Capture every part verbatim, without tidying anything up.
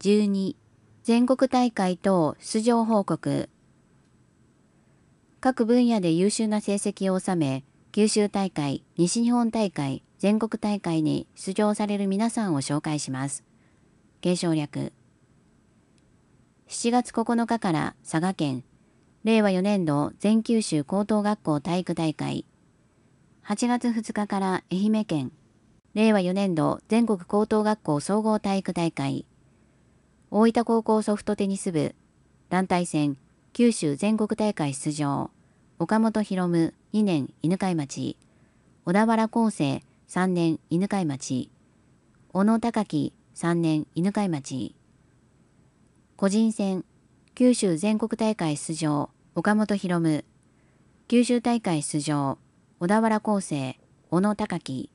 じゅうに、全国大会等出場報告。各分野で優秀な成績を収め、九州大会、西日本大会、全国大会に出場される皆さんを紹介します。継承略。しちがつここのかから佐賀県、れいわよねんど全九州高等学校体育大会。はちがつふつかから愛媛県、れいわよねんど全国高等学校総合体育大会。大分高校ソフトテニス部、団体戦、九州全国大会出場。岡本博夢にねん犬飼町。小田原康生さんねん犬飼町。小野孝樹さんねん犬飼町。個人戦、九州全国大会出場。岡本博夢。九州大会出場。小田原康生、小野孝樹。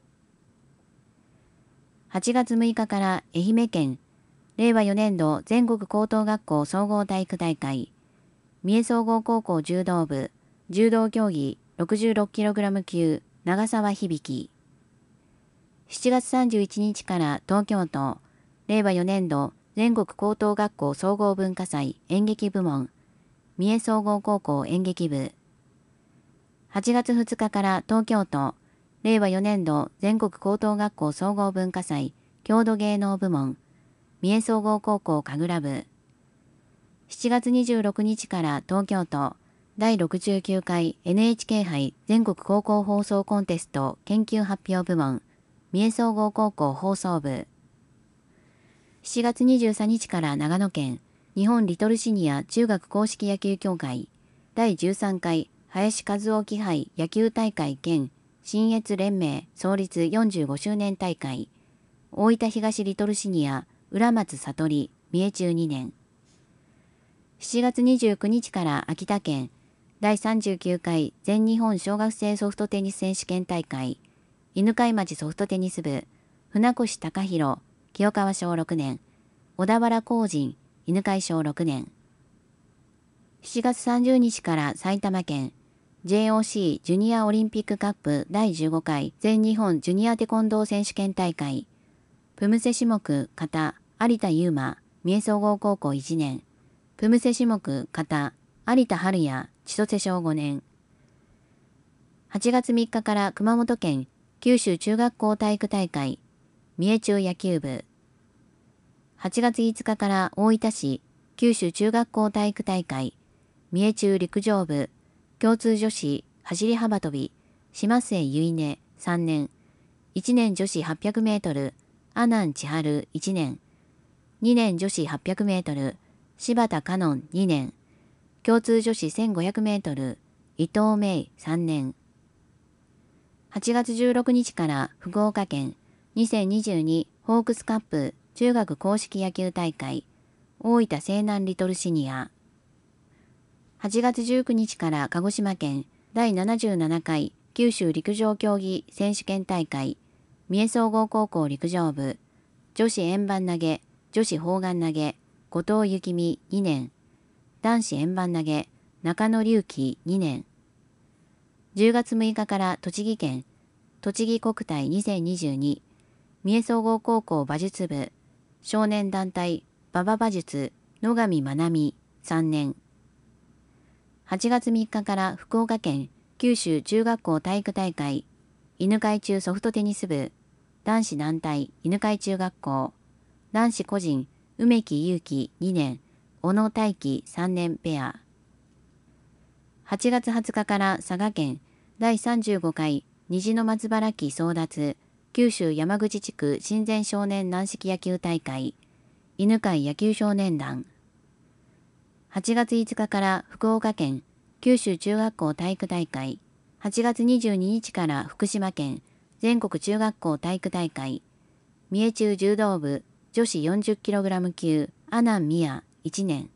はちがつむいかから愛媛県、れいわよねんど全国高等学校総合体育大会。三重総合高校柔道部、柔道競技 ろくじゅうろくキログラム 級、長沢響。しちがつさんじゅういちにちから東京都、れいわよねんど全国高等学校総合文化祭演劇部門、三重総合高校演劇部。はちがつふつかから東京都、れいわよねんど全国高等学校総合文化祭郷土芸能部門、三重総合高校神楽部。しちがつにじゅうろくにちから東京都、だいろくじゅうきゅうかい エヌエイチケー 杯全国高校放送コンテスト研究発表部門、三重総合高校放送部。しちがつにじゅうさんにちから長野県、日本リトルシニア中学硬式野球協会、だいじゅうさんかい林和夫記杯野球大会兼信越連盟創立よんじゅうごしゅうねん大会、大分東リトルシニア浦松悟り三重中にねん。しちがつにじゅうくにちから秋田県、だいさんじゅうきゅうかい全日本小学生ソフトテニス選手権大会、犬飼町ソフトテニス部、船越隆弘、清川小ろくねん、小田原光神、犬飼小ろくねん。しちがつさんじゅうにちから埼玉県、ジェイオーシー ジュニアオリンピックカップだいじゅうごかい全日本ジュニアテコンドー選手権大会、プムセ種目形、有田悠馬、三重総合高校いちねん、プムセ種目形、有田春也、千歳小ごねん。はちがつみっかから熊本県九州中学校体育大会、三重中野球部。はちがついつかから大分市九州中学校体育大会、三重中陸上部、共通女子走り幅跳び、島末結音さんねん、いちねん女子はっぴゃくメートル、阿南千春いちねん、にねん女子はっぴゃくメートル、柴田香音にねん、共通女子せんごひゃくメートル、伊藤芽衣さんねん。はちがつじゅうろくにちから福岡県にせんにじゅうにホークスカップ中学硬式野球大会、大分西南リトルシニア。はちがつじゅうくにちから鹿児島県だいななじゅうななかい九州陸上競技選手権大会、三重総合高校陸上部、女子円盤投げ、女子砲丸投げ、後藤幸美にねん、男子円盤投げ、中野隆起にねん。じゅうがつむいかから栃木県、栃木国体にせんにじゅうに、三重総合高校馬術部、少年団体馬場馬術、野上真奈美さんねん。はちがつみっかから福岡県九州中学校体育大会、犬飼中ソフトテニス部、男子団体犬飼中学校、男子個人梅木勇樹にねん、小野大輝さんねんペア。はちがつはつかから佐賀県だいさんじゅうごかい虹の松原木争奪九州山口地区親善少年軟式野球大会、犬飼野球少年団。はちがついつかから福岡県九州中学校体育大会、はちがつにじゅうににちから福島県全国中学校体育大会、三重中柔道部女子 よんじゅっキログラム 級阿南美也いちねん。